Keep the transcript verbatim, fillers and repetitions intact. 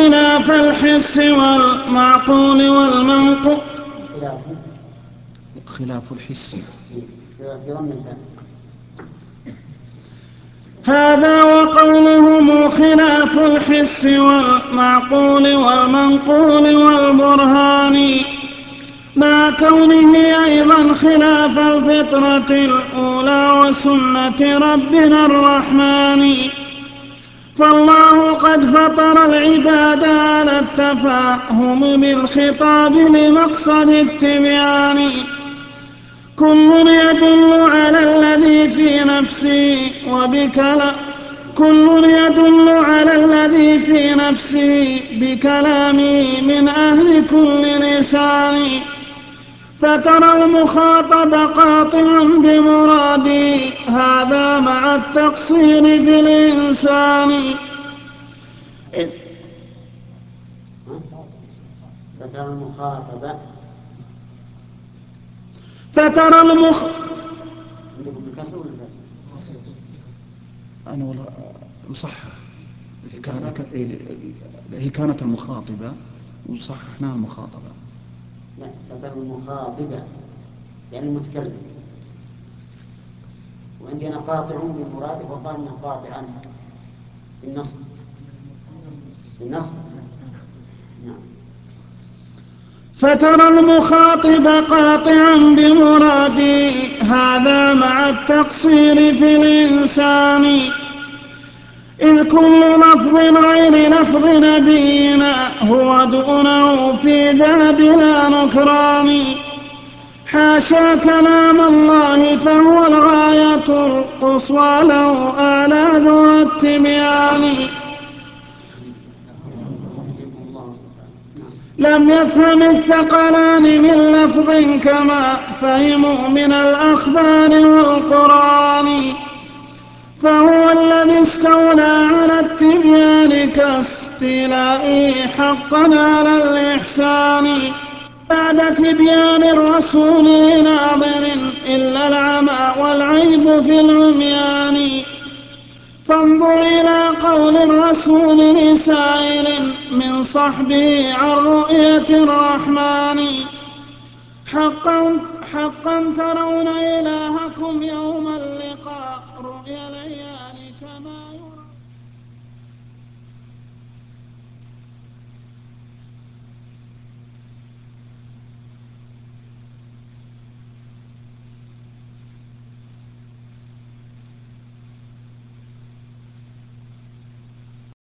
خلاف الحس والمعقول والمنقول خلاف الحس هذا وقولهم خلاف الحس والمعقول والمنقول والبرهان مع كونه أيضا خلاف الفطرة الأولى وسنة ربنا الرحمن. فالله قد فطر العباد على التفاهم بالخطاب لمقصد التبيان. كل يدل على الذي في نفسه وبكلام كل يدل على الذي في نفسه بكلامه من أهل كل لسان. فترى المخاطب قاطعا بمراده هذا مع التقصير في الإنسان. فترى المخاطب فترى المخ عندكم بالكسر ولا بالكسر؟ أنا والله مصحح هي كانت المخاطبة وصححنا المخاطبة. لا فترى المخاطبة يعني المتكلم، وعندنا قاطعون بالمراد وقالنا قاطعا بالنصب بالنصب نعم. فترى المخاطب قاطعا بمراده هذا مع التقصير في الإنسان. إذ كل لفظ غير لفظ نبينا هو دونه في ذا بلا نكران. حاشا كلام الله فهو الغاية القصوى له آلاذ التبيان. لم يفهم الثقلان من لفظ كما فهموا من الأخبار والقرآن. فهو الذي استولى على التبيان كاستيلائه حقا على الإحسان. بعد تبيان الرسول ناظر إلا العمى والعيب في العميان. فانظر إلى قول الرسول لسائل من صحبه عن رؤية الرحمن. حقا, حقا ترون إلهكم يوم اللقاء رؤيا العيان.